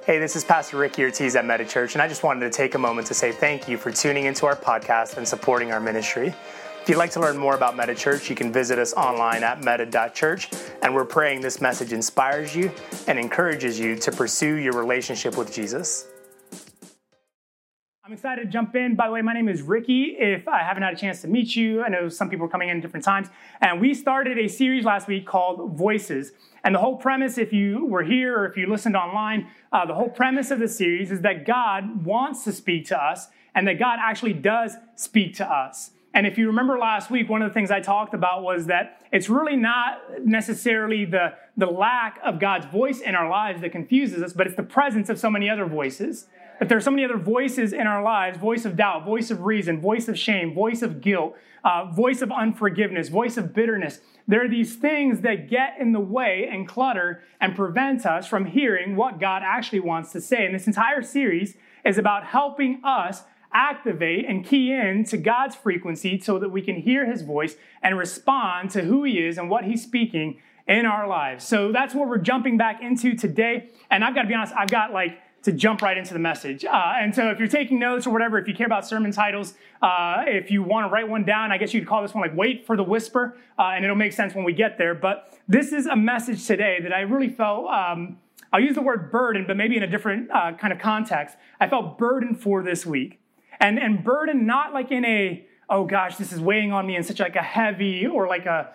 Hey, this is Pastor Ricky Ortiz at Meta Church, and I just wanted to take a moment to say thank you for tuning into our podcast and supporting our ministry. If you'd like to learn more about Meta Church, you can visit us online at meta.church, and we're praying this message inspires you and encourages you to pursue your relationship with Jesus. I'm excited to jump in. By the way, my name is Ricky. If I haven't had a chance to meet you, I know some people are coming in at different times. And we started a series last week called Voices. And the whole premise, if you were here or if you listened online, the whole premise of the series is that God wants to speak to us and that God actually does speak to us. And if you remember last week, one of the things I talked about was that it's really not necessarily the lack of God's voice in our lives that confuses us, but it's the presence of so many other voices. That there are so many other voices in our lives, voice of doubt, voice of reason, voice of shame, voice of guilt, voice of unforgiveness, voice of bitterness. There are these things that get in the way and clutter and prevent us from hearing what God actually wants to say. And this entire series is about helping us activate and key in to God's frequency so that we can hear his voice and respond to who he is and what he's speaking in our lives. So that's what we're jumping back into today. And I've got to be honest, I've got to jump right into the message. And so if you're taking notes or whatever, if you care about sermon titles, if you want to write one down, I guess you'd call this one Wait for the Whisper, and it'll make sense when we get there. But this is a message today that I really felt, I'll use the word burden, but maybe in a different kind of context. I felt burdened for this week. And burden not like in a, oh gosh, this is weighing on me in such like a heavy or like a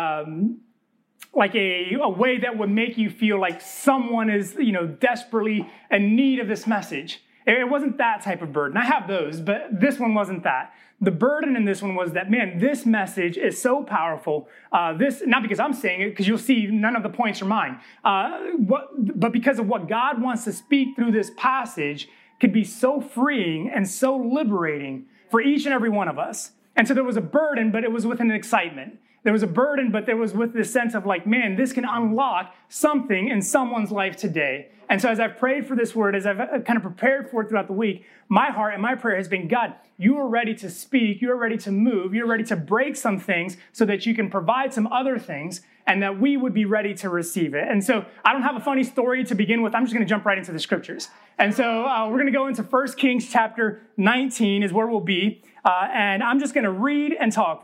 way that would make you feel like someone is, desperately in need of this message. It wasn't that type of burden. I have those, but this one wasn't that. The burden in this one was that, man, this message is so powerful. Not because I'm saying it, because you'll see none of the points are mine, but because of what God wants to speak through this passage could be so freeing and so liberating for each and every one of us. And so there was a burden, but it was with an excitement. There was a burden, but there was with this sense of like, man, this can unlock something in someone's life today. And so as I've prayed for this word, as I've kind of prepared for it throughout the week, my heart and my prayer has been, God, you are ready to speak. You are ready to move. You're ready to break some things so that you can provide some other things and that we would be ready to receive it. And so I don't have a funny story to begin with. I'm just going to jump right into the scriptures. And so we're going to go into 1 Kings chapter 19 is where we'll be. And I'm just going to read and talk.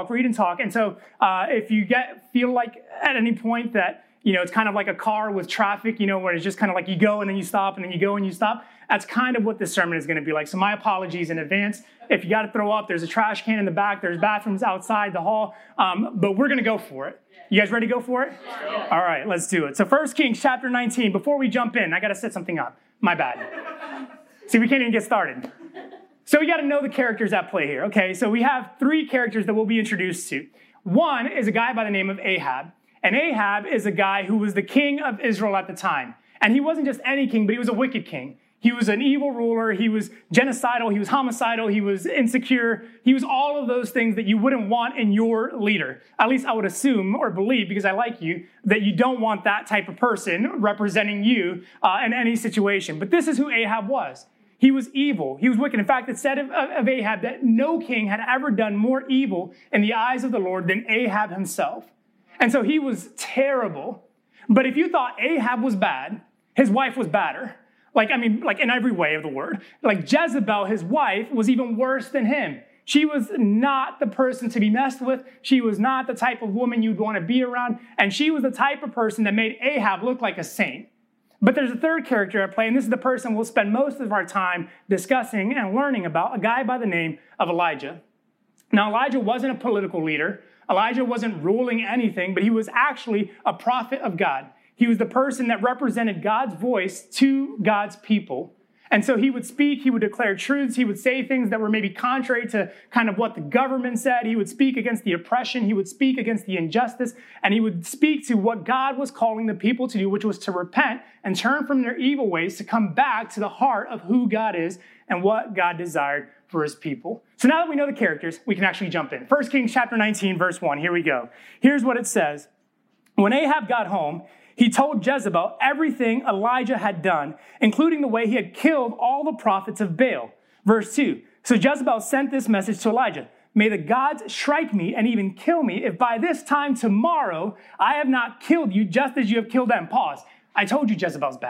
And so if you feel like at any point that, it's kind of like a car with traffic, where it's just kind of like you go and then you stop and then you go and you stop. That's kind of what this sermon is going to be like. So my apologies in advance. If you got to throw up, there's a trash can in the back. There's bathrooms outside the hall. But we're going to go for it. You guys ready to go for it? Yeah. All right, let's do it. So 1 Kings chapter 19. Before we jump in, I got to set something up. My bad. See, we can't even get started. So we got to know the characters at play here. Okay, so we have three characters that we'll be introduced to. One is a guy by the name of Ahab. And Ahab is a guy who was the king of Israel at the time. And he wasn't just any king, but he was a wicked king. He was an evil ruler. He was genocidal. He was homicidal. He was insecure. He was all of those things that you wouldn't want in your leader. At least I would assume or believe, because I like you, that you don't want that type of person representing you in any situation. But this is who Ahab was. He was evil. He was wicked. In fact, it said of Ahab that no king had ever done more evil in the eyes of the Lord than Ahab himself. And so he was terrible. But if you thought Ahab was bad, his wife was badder. Like in every way of the word. Like Jezebel, his wife, was even worse than him. She was not the person to be messed with. She was not the type of woman you'd want to be around. And she was the type of person that made Ahab look like a saint. But there's a third character at play, and this is the person we'll spend most of our time discussing and learning about, a guy by the name of Elijah. Now, Elijah wasn't a political leader. Elijah wasn't ruling anything, but he was actually a prophet of God. He was the person that represented God's voice to God's people. And so he would speak, he would declare truths, he would say things that were maybe contrary to kind of what the government said. He would speak against the oppression, he would speak against the injustice, and he would speak to what God was calling the people to do, which was to repent and turn from their evil ways, to come back to the heart of who God is and what God desired for his people. So now that we know the characters, we can actually jump in. 1 Kings chapter 19, verse 1, here we go. Here's what it says. When Ahab got home, he told Jezebel everything Elijah had done, including the way he had killed all the prophets of Baal. Verse 2, so Jezebel sent this message to Elijah. May the gods strike me and even kill me if by this time tomorrow I have not killed you just as you have killed them. Pause. I told you Jezebel's bad.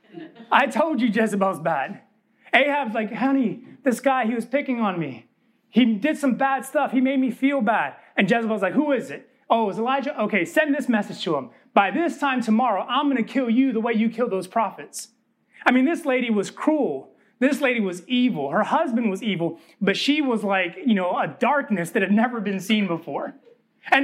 I told you Jezebel's bad. Ahab's like, honey, this guy, he was picking on me. He did some bad stuff. He made me feel bad. And Jezebel's like, who is it? Oh, it's Elijah? Okay, send this message to him. By this time tomorrow, I'm going to kill you the way you killed those prophets. I mean, this lady was cruel. This lady was evil. Her husband was evil, but she was like, a darkness that had never been seen before. And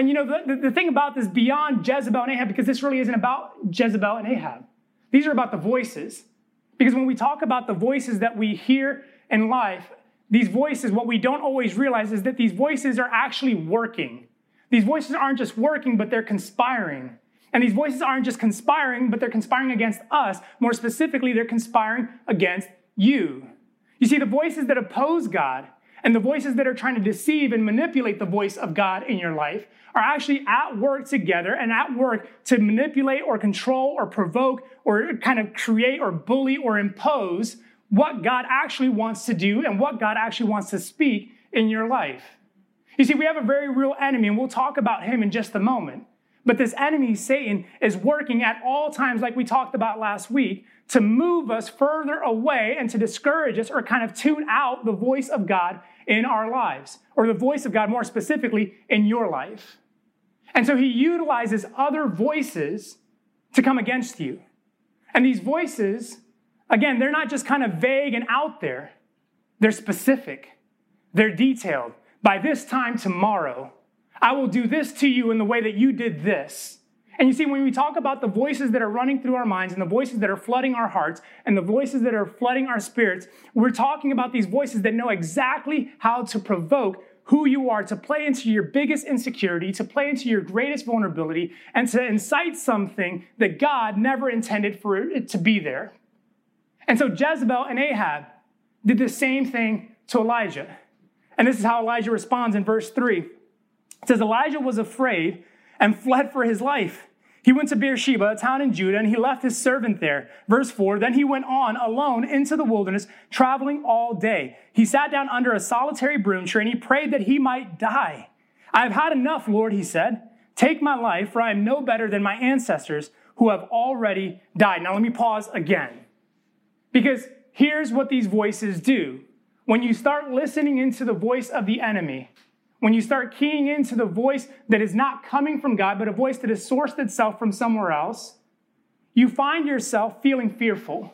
the thing about this beyond Jezebel and Ahab, because this really isn't about Jezebel and Ahab. These are about the voices. Because when we talk about the voices that we hear in life, these voices, what we don't always realize is that these voices are actually working. These voices aren't just working, but they're conspiring. And these voices aren't just conspiring, but they're conspiring against us. More specifically, they're conspiring against you. You see, the voices that oppose God and the voices that are trying to deceive and manipulate the voice of God in your life are actually at work together and at work to manipulate or control or provoke or kind of create or bully or impose what God actually wants to do and what God actually wants to speak in your life. You see, we have a very real enemy, and we'll talk about him in just a moment. But this enemy, Satan, is working at all times, like we talked about last week, to move us further away and to discourage us or kind of tune out the voice of God in our lives, or the voice of God more specifically in your life. And so he utilizes other voices to come against you. And these voices, again, they're not just kind of vague and out there. They're specific. They're detailed. By this time tomorrow, I will do this to you in the way that you did this. And you see, when we talk about the voices that are running through our minds and the voices that are flooding our hearts and the voices that are flooding our spirits, we're talking about these voices that know exactly how to provoke who you are, to play into your biggest insecurity, to play into your greatest vulnerability, and to incite something that God never intended for it to be there. And so Jezebel and Ahab did the same thing to Elijah. And this is how Elijah responds in verse 3. It says, Elijah was afraid and fled for his life. He went to Beersheba, a town in Judah, and he left his servant there. Verse 4, then he went on alone into the wilderness, traveling all day. He sat down under a solitary broom tree, and he prayed that he might die. I have had enough, Lord, he said. Take my life, for I am no better than my ancestors who have already died. Now let me pause again. Because here's what these voices do. When you start listening into the voice of the enemy, when you start keying into the voice that is not coming from God, but a voice that has sourced itself from somewhere else, you find yourself feeling fearful.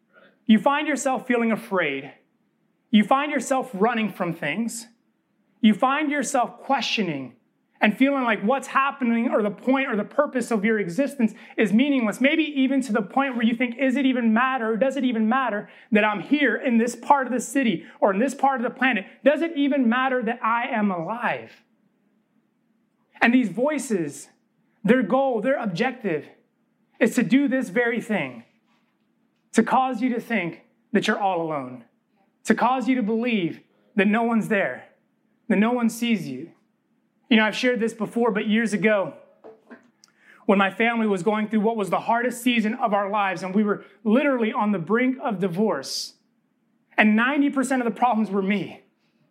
You find yourself feeling afraid. You find yourself running from things. You find yourself questioning and feeling like what's happening or the point or the purpose of your existence is meaningless. Maybe even to the point where you think, is it even matter? Or does it even matter that I'm here in this part of the city or in this part of the planet? Does it even matter that I am alive? And these voices, their goal, their objective is to do this very thing, to cause you to think that you're all alone, to cause you to believe that no one's there, that no one sees you. I've shared this before, but years ago, when my family was going through what was the hardest season of our lives, and we were literally on the brink of divorce, and 90% of the problems were me.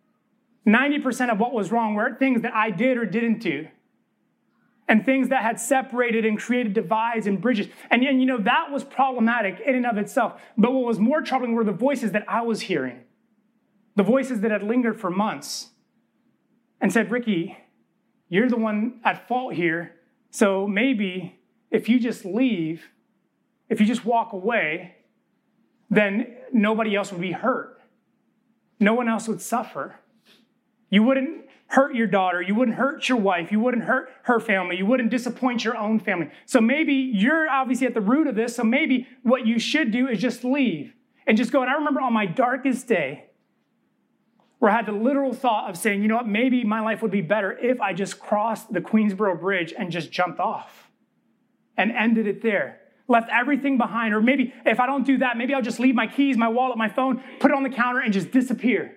90% of what was wrong were things that I did or didn't do, and things that had separated and created divides and bridges. And that was problematic in and of itself. But what was more troubling were the voices that I was hearing, the voices that had lingered for months and said, Ricky, you're the one at fault here. So maybe if you just leave, if you just walk away, then nobody else would be hurt. No one else would suffer. You wouldn't hurt your daughter. You wouldn't hurt your wife. You wouldn't hurt her family. You wouldn't disappoint your own family. So maybe you're obviously at the root of this. So maybe what you should do is just leave and just go. And I remember on my darkest day, where I had the literal thought of saying, you know what, maybe my life would be better if I just crossed the Queensboro Bridge and just jumped off and ended it there. Left everything behind. Or maybe if I don't do that, maybe I'll just leave my keys, my wallet, my phone, put it on the counter and just disappear.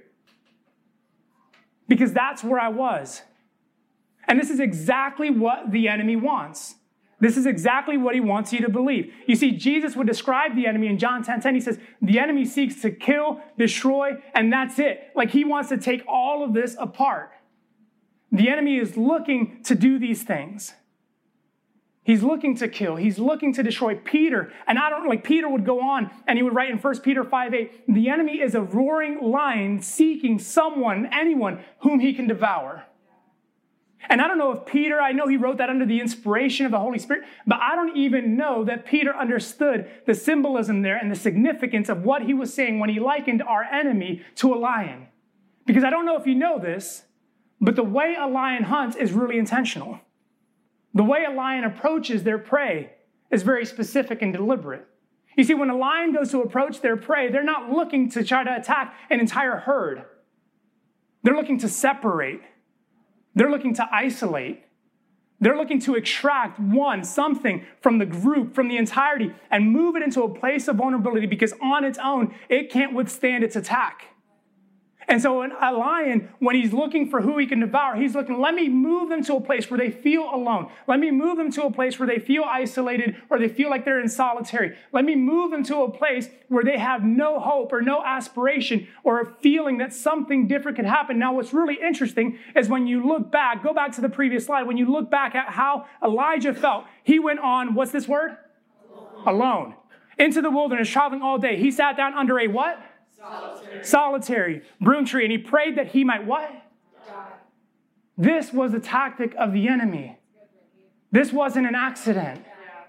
Because that's where I was. And this is exactly what the enemy wants. This is exactly what he wants you to believe. You see, Jesus would describe the enemy in John 10:10. He says, the enemy seeks to kill, destroy, and that's it. Like he wants to take all of this apart. The enemy is looking to do these things. He's looking to kill. He's looking to destroy Peter. And Peter would go on and he would write in 1 Peter 5:8, the enemy is a roaring lion seeking anyone whom he can devour. And I don't know if Peter, I know he wrote that under the inspiration of the Holy Spirit, but I don't even know that Peter understood the symbolism there and the significance of what he was saying when he likened our enemy to a lion. Because I don't know if you know this, but the way a lion hunts is really intentional. The way a lion approaches their prey is very specific and deliberate. You see, when a lion goes to approach their prey, they're not looking to try to attack an entire herd. They're looking to separate. They're looking to isolate. They're looking to extract something from the group, from the entirety, and move it into a place of vulnerability because on its own, it can't withstand its attack. And so a lion, when he's looking for who he can devour, he's looking, let me move them to a place where they feel alone. Let me move them to a place where they feel isolated or they feel like they're in solitary. Let me move them to a place where they have no hope or no aspiration or a feeling that something different could happen. Now, what's really interesting is when you look back, go back to the previous slide, when you look back at how Elijah felt, he went on, what's this word? Alone. Into the wilderness, traveling all day. He sat down under a what? Solitary broom tree, and he prayed that he might what? Die. This was the tactic of the enemy. This wasn't an accident.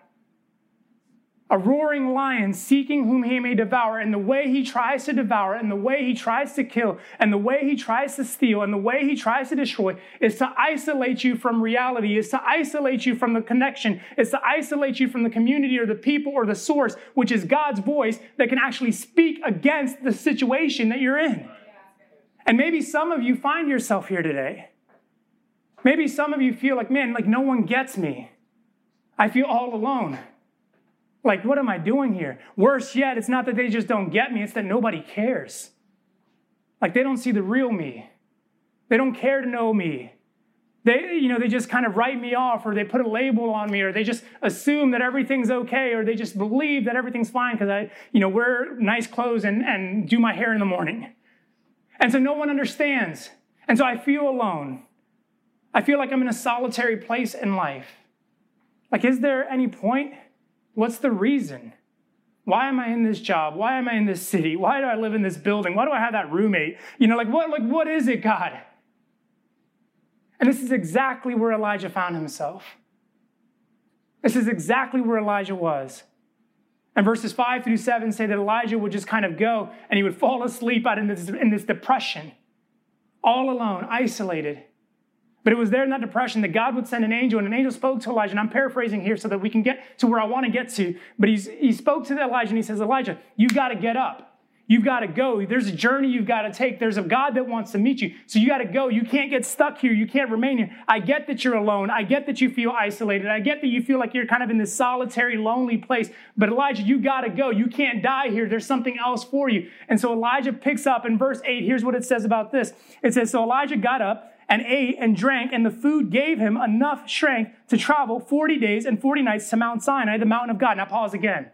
A roaring lion seeking whom he may devour, and the way he tries to devour, and the way he tries to kill, and the way he tries to steal, and the way he tries to destroy is to isolate you from reality, is to isolate you from the connection, is to isolate you from the community or the people or the source, which is God's voice that can actually speak against the situation that you're in. And maybe some of you find yourself here today. Maybe some of you feel like, man, like no one gets me. I feel all alone. Like, what am I doing here? Worse yet, it's not that they just don't get me, it's that nobody cares. Like, they don't see the real me. They don't care to know me. They just kind of write me off, or they put a label on me, or they just assume that everything's okay, or they just believe that everything's fine because I, wear nice clothes and do my hair in the morning. And so no one understands. And so I feel alone. I feel like I'm in a solitary place in life. Like, is there any point? What's the reason? Why am I in this job? Why am I in this city? Why do I live in this building? Why do I have that roommate? What is it, God? And this is exactly where Elijah found himself. This is exactly where Elijah was. And verses 5-7 say that Elijah would just kind of go and he would fall asleep out in this depression, all alone, isolated. But it was there in that depression that God would send an angel, and an angel spoke to Elijah. And I'm paraphrasing here so that we can get to where I want to get to. But he spoke to Elijah, and he says, Elijah, you've got to get up. You've got to go. There's a journey you've got to take. There's a God that wants to meet you. So you got to go. You can't get stuck here. You can't remain here. I get that you're alone. I get that you feel isolated. I get that you feel like you're kind of in this solitary, lonely place. But Elijah, you got to go. You can't die here. There's something else for you. And so Elijah picks up in verse 8. Here's what it says about this. It says, so Elijah got up and ate and drank, and the food gave him enough strength to travel 40 days and 40 nights to Mount Sinai, the mountain of God. Now pause again.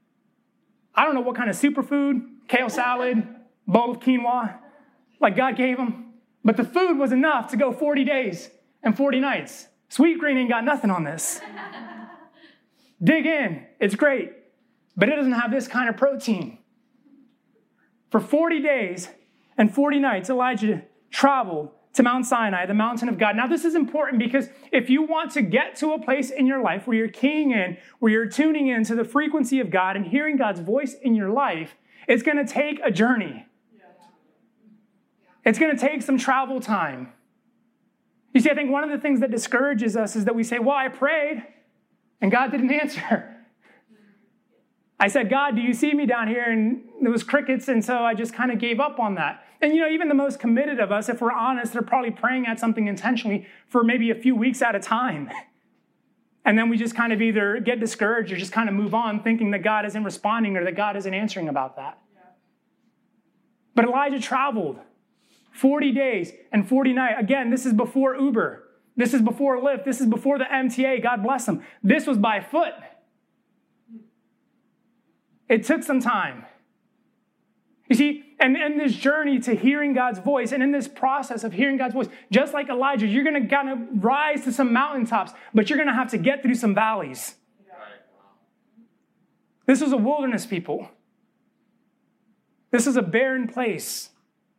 I don't know what kind of superfood, kale salad, bowl of quinoa, like God gave him, but the food was enough to go 40 days and 40 nights. Sweet Green ain't got nothing on this. Dig in. It's great, but it doesn't have this kind of protein. For 40 days and 40 nights, Elijah traveled to Mount Sinai, the mountain of God. Now, this is important because if you want to get to a place in your life where you're keying in, where you're tuning in to the frequency of God and hearing God's voice in your life, it's going to take a journey. It's going to take some travel time. You see, I think one of the things that discourages us is that we say, well, I prayed and God didn't answer. I said, God, do you see me down here? And there was crickets, and so I just kind of gave up on that. And even the most committed of us, if we're honest, they're probably praying at something intentionally for maybe a few weeks at a time. And then we just kind of either get discouraged or just kind of move on thinking that God isn't responding or that God isn't answering about that. Yeah. But Elijah traveled 40 days and 40 nights. Again, this is before Uber. This is before Lyft. This is before the MTA. God bless them. This was by foot. It took some time. You see, and in this journey to hearing God's voice, and in this process of hearing God's voice, just like Elijah, you're going to kind of rise to some mountaintops, but you're going to have to get through some valleys. This was a wilderness, people. This is a barren place.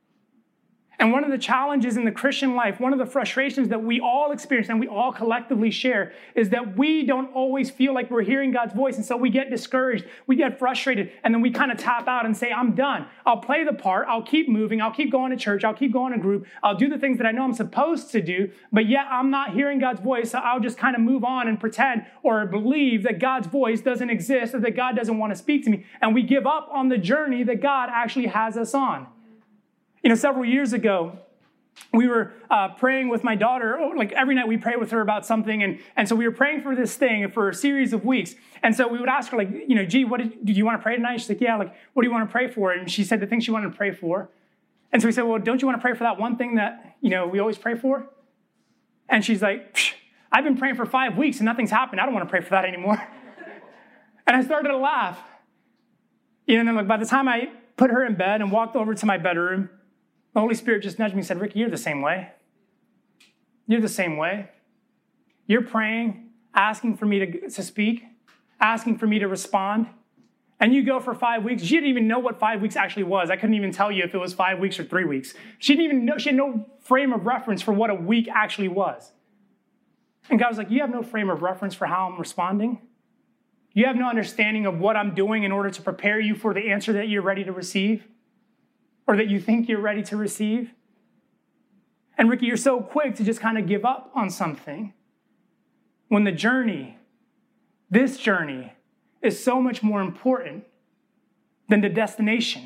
And one of the challenges in the Christian life, one of the frustrations that we all experience and we all collectively share is that we don't always feel like we're hearing God's voice. And so we get discouraged, we get frustrated, and then we kind of tap out and say, I'm done. I'll play the part. I'll keep moving. I'll keep going to church. I'll keep going to group. I'll do the things that I know I'm supposed to do, but yet I'm not hearing God's voice. So I'll just kind of move on and pretend or believe that God's voice doesn't exist or that God doesn't want to speak to me. And we give up on the journey that God actually has us on. Several years ago, we were praying with my daughter. Like every night we pray with her about something. And so we were praying for this thing for a series of weeks. And so we would ask her, like, gee, do you want to pray tonight? She's like, yeah, like, what do you want to pray for? And she said the thing she wanted to pray for. And so we said, well, don't you want to pray for that one thing that, we always pray for? And she's like, I've been praying for 5 weeks and nothing's happened. I don't want to pray for that anymore. And I started to laugh. And then by the time I put her in bed and walked over to my bedroom, the Holy Spirit just nudged me and said, Ricky, you're the same way. You're the same way. You're praying, asking for me to speak, asking for me to respond. And you go for 5 weeks. She didn't even know what 5 weeks actually was. I couldn't even tell you if it was 5 weeks or 3 weeks. She didn't even know. She had no frame of reference for what a week actually was. And God was like, you have no frame of reference for how I'm responding. You have no understanding of what I'm doing in order to prepare you for the answer that you're ready to receive. Or that you think you're ready to receive. And Ricky, you're so quick to just kind of give up on something when the journey, this journey, is so much more important than the destination.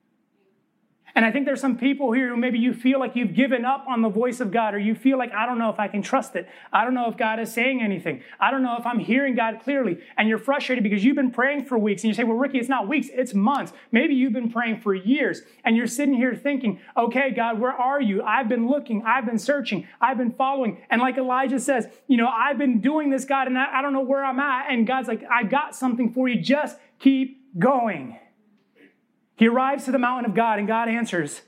And I think there's some people here who maybe you feel like you've given up on the voice of God, or you feel like, I don't know if I can trust it. I don't know if God is saying anything. I don't know if I'm hearing God clearly. And you're frustrated because you've been praying for weeks. And you say, well, Ricky, it's not weeks, it's months. Maybe you've been praying for years. And you're sitting here thinking, okay, God, where are you? I've been looking, I've been searching, I've been following. And like Elijah says, I've been doing this, God, and I don't know where I'm at. And God's like, I got something for you. Just keep going. He arrives to the mountain of God, and God answers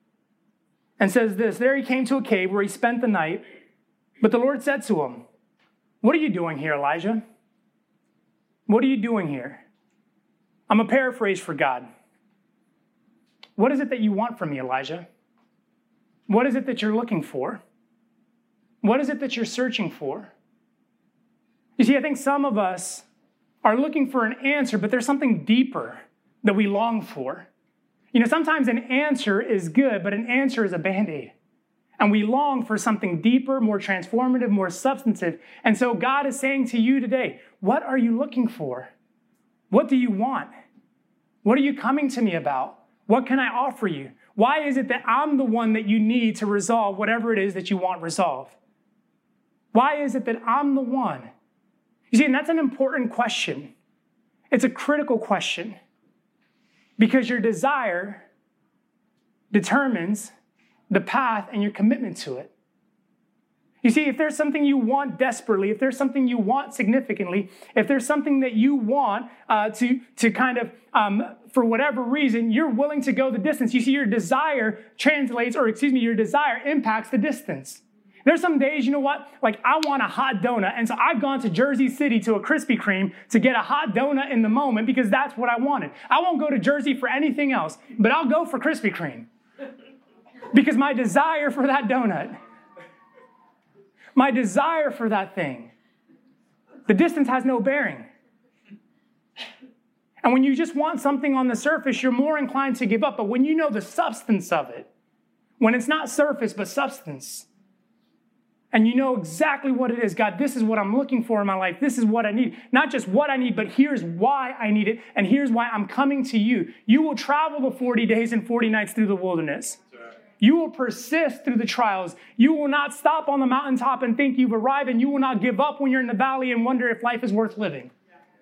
and says this, there he came to a cave where he spent the night, but the Lord said to him, what are you doing here, Elijah? What are you doing here? I'm a paraphrase for God. What is it that you want from me, Elijah? What is it that you're looking for? What is it that you're searching for? You see, I think some of us are looking for an answer, but there's something deeper that we long for. Sometimes an answer is good, but an answer is a Band-Aid. And we long for something deeper, more transformative, more substantive. And so God is saying to you today, what are you looking for? What do you want? What are you coming to me about? What can I offer you? Why is it that I'm the one that you need to resolve whatever it is that you want resolved? Why is it that I'm the one? You see, and that's an important question. It's a critical question. Because your desire determines the path and your commitment to it. You see, if there's something you want desperately, if there's something you want significantly, if there's something that you want to kind of, for whatever reason, you're willing to go the distance. You see, your desire your desire impacts the distance. There's some days, like I want a hot donut. And so I've gone to Jersey City to a Krispy Kreme to get a hot donut in the moment because that's what I wanted. I won't go to Jersey for anything else, but I'll go for Krispy Kreme because my desire for that donut, my desire for that thing, the distance has no bearing. And when you just want something on the surface, you're more inclined to give up. But when you know the substance of it, when it's not surface, but substance, and you know exactly what it is. God, this is what I'm looking for in my life. This is what I need. Not just what I need, but here's why I need it. And here's why I'm coming to you. You will travel the 40 days and 40 nights through the wilderness. You will persist through the trials. You will not stop on the mountaintop and think you've arrived. And you will not give up when you're in the valley and wonder if life is worth living.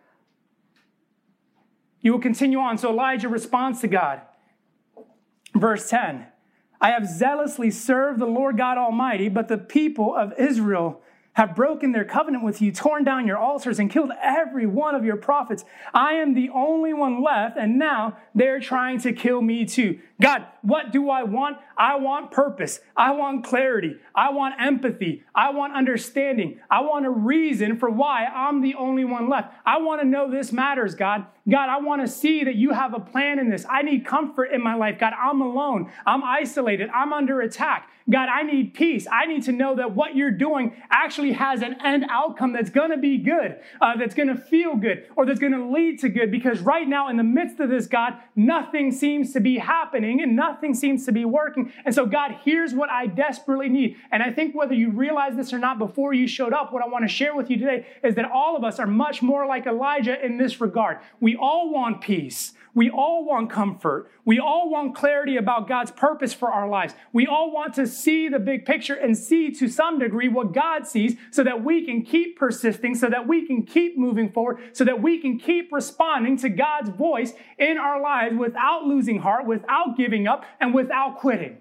You will continue on. So Elijah responds to God. Verse 10. I have zealously served the Lord God Almighty, but the people of Israel have broken their covenant with you, torn down your altars, and killed every one of your prophets. I am the only one left, and now they're trying to kill me too. God, what do I want? I want purpose. I want clarity. I want empathy. I want understanding. I want a reason for why I'm the only one left. I want to know this matters, God. God, I want to see that you have a plan in this. I need comfort in my life. God, I'm alone. I'm isolated. I'm under attack. God, I need peace. I need to know that what you're doing actually has an end outcome that's going to be good, that's going to feel good, or that's going to lead to good. Because right now, in the midst of this, God, nothing seems to be happening and nothing seems to be working. And so, God, here's what I desperately need. And I think whether you realize this or not before you showed up, what I want to share with you today is that all of us are much more like Elijah in this regard. We all want peace. We all want comfort. We all want clarity about God's purpose for our lives. We all want to see the big picture and see to some degree what God sees so that we can keep persisting, so that we can keep moving forward, so that we can keep responding to God's voice in our lives without losing heart, without giving up, and without quitting.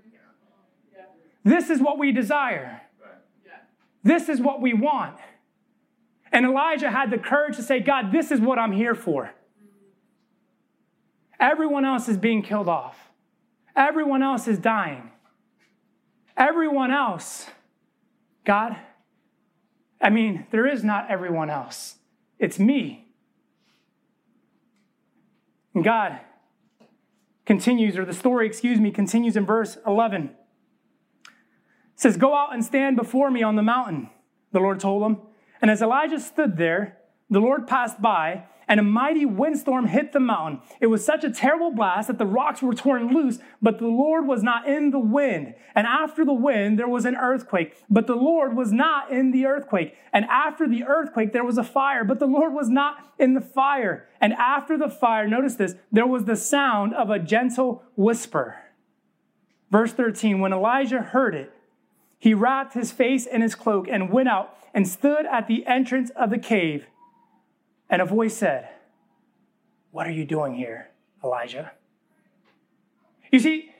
This is what we desire. This is what we want. And Elijah had the courage to say, God, this is what I'm here for. Everyone else is being killed off. Everyone else is dying. Everyone else, God, there is not everyone else. It's me. And God continues in verse 11. It says, go out and stand before me on the mountain, the Lord told him. And as Elijah stood there, the Lord passed by, and a mighty windstorm hit the mountain. It was such a terrible blast that the rocks were torn loose, but the Lord was not in the wind. And after the wind, there was an earthquake, but the Lord was not in the earthquake. And after the earthquake, there was a fire, but the Lord was not in the fire. And after the fire, notice this, there was the sound of a gentle whisper. Verse 13, when Elijah heard it, he wrapped his face in his cloak and went out and stood at the entrance of the cave. And a voice said, what are you doing here, Elijah? You see,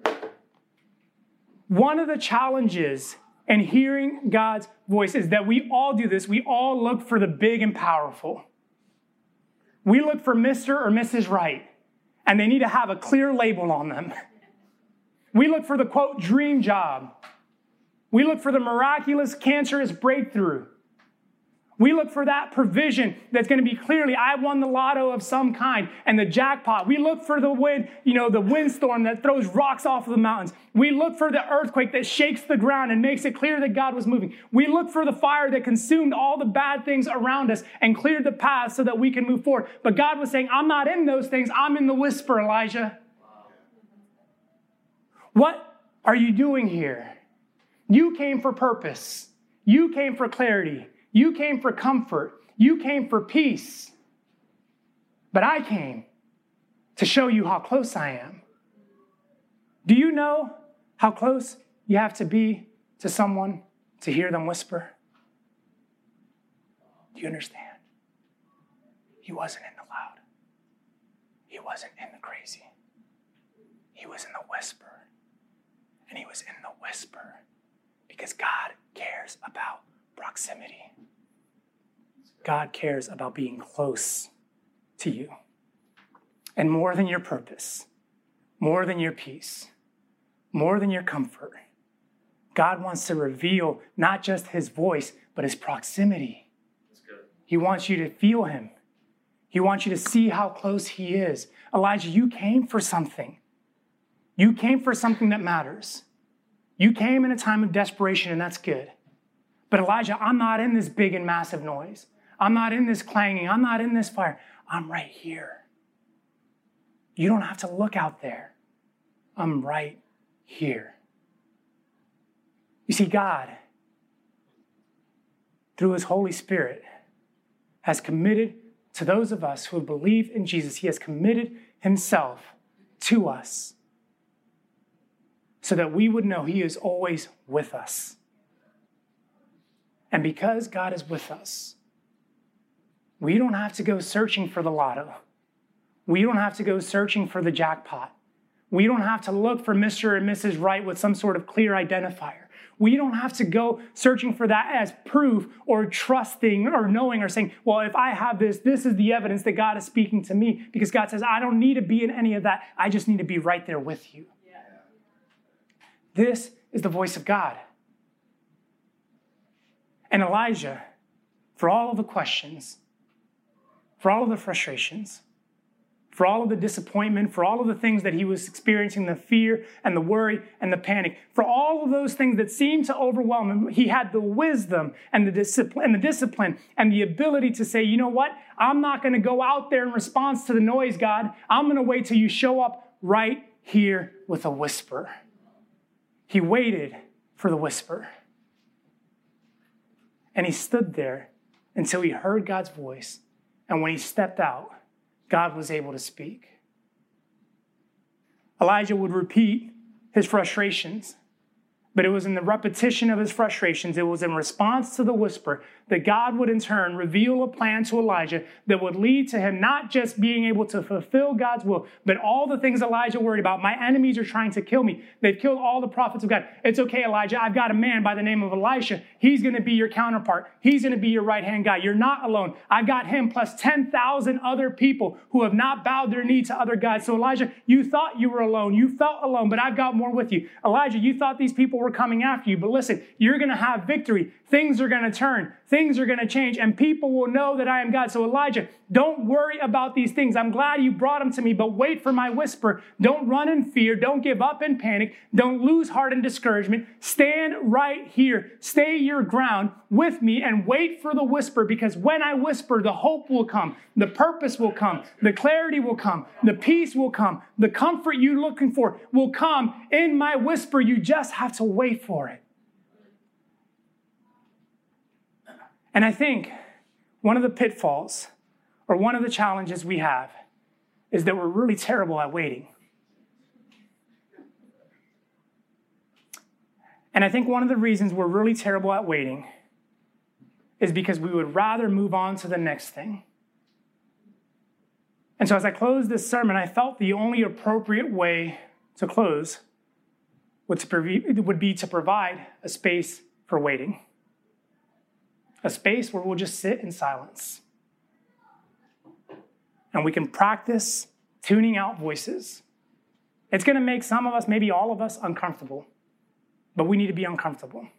one of the challenges in hearing God's voice is that we all do this. We all look for the big and powerful. We look for Mr. or Mrs. Right, and they need to have a clear label on them. We look for the, quote, dream job. We look for the miraculous, cancerous breakthrough. We look for that provision that's going to be clearly, I won the lotto of some kind and the jackpot. We look for the wind, the windstorm that throws rocks off of the mountains. We look for the earthquake that shakes the ground and makes it clear that God was moving. We look for the fire that consumed all the bad things around us and cleared the path so that we can move forward. But God was saying, I'm not in those things. I'm in the whisper, Elijah. What are you doing here? You came for purpose. You came for clarity. You came for comfort. You came for peace. But I came to show you how close I am. Do you know how close you have to be to someone to hear them whisper? Do you understand? He wasn't in the loud. He wasn't in the crazy. He was in the whisper. And he was in the whisper because God cares about proximity. God cares about being close to you. And more than your purpose, more than your peace, more than your comfort, God wants to reveal not just his voice, but his proximity. That's good. He wants you to feel him. He wants you to see how close he is. Elijah, you came for something. You came for something that matters. You came in a time of desperation, and that's good. But Elijah, I'm not in this big and massive noise. I'm not in this clanging. I'm not in this fire. I'm right here. You don't have to look out there. I'm right here. You see, God, through his Holy Spirit, has committed to those of us who believe in Jesus, he has committed himself to us so that we would know he is always with us. And because God is with us, we don't have to go searching for the lotto. We don't have to go searching for the jackpot. We don't have to look for Mr. and Mrs. Right with some sort of clear identifier. We don't have to go searching for that as proof or trusting or knowing or saying, well, if I have this, this is the evidence that God is speaking to me, because God says, I don't need to be in any of that. I just need to be right there with you. Yeah. This is the voice of God. And Elijah, for all of the questions, for all of the frustrations, for all of the disappointment, for all of the things that he was experiencing, the fear and the worry and the panic, for all of those things that seemed to overwhelm him, he had the wisdom and the discipline and the ability to say, you know what? I'm not going to go out there in response to the noise, God. I'm going to wait till you show up right here with a whisper. He waited for the whisper. And he stood there until he heard God's voice. And when he stepped out, God was able to speak. Elijah would repeat his frustrations, but it was in the repetition of his frustrations, it was in response to the whisper that God would in turn reveal a plan to Elijah that would lead to him not just being able to fulfill God's will, but all the things Elijah worried about. My enemies are trying to kill me. They've killed all the prophets of God. It's okay, Elijah. I've got a man by the name of Elisha. He's going to be your counterpart. He's going to be your right-hand guy. You're not alone. I've got him plus 10,000 other people who have not bowed their knee to other gods. So Elijah, you thought you were alone. You felt alone, but I've got more with you. Elijah, you thought these people were coming after you, but listen, you're going to have victory. Things are going to turn. Things are going to change, and people will know that I am God. So Elijah, don't worry about these things. I'm glad you brought them to me, but wait for my whisper. Don't run in fear. Don't give up in panic. Don't lose heart in discouragement. Stand right here. Stay your ground with me and wait for the whisper, because when I whisper, the hope will come. The purpose will come. The clarity will come. The peace will come. The comfort you're looking for will come in my whisper. You just have to wait for it. And I think one of the pitfalls or one of the challenges we have is that we're really terrible at waiting. And I think one of the reasons we're really terrible at waiting is because we would rather move on to the next thing. And so as I closed this sermon, I felt the only appropriate way to close would be to provide a space for waiting. A space where we'll just sit in silence. And we can practice tuning out voices. It's going to make some of us, maybe all of us, uncomfortable. But we need to be uncomfortable.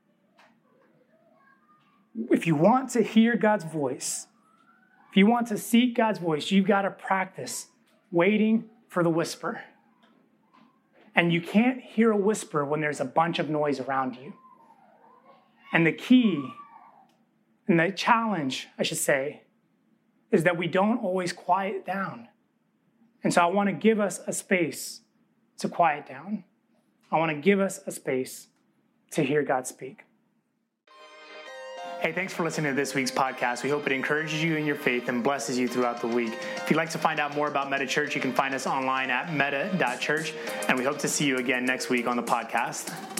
If you want to hear God's voice, if you want to seek God's voice, you've got to practice waiting for the whisper. And you can't hear a whisper when there's a bunch of noise around you. And the key, and the challenge, I should say, is that we don't always quiet down. And so I want to give us a space to quiet down. I want to give us a space to hear God speak. Hey, thanks for listening to this week's podcast. We hope it encourages you in your faith and blesses you throughout the week. If you'd like to find out more about Meta Church, you can find us online at meta.church. And we hope to see you again next week on the podcast.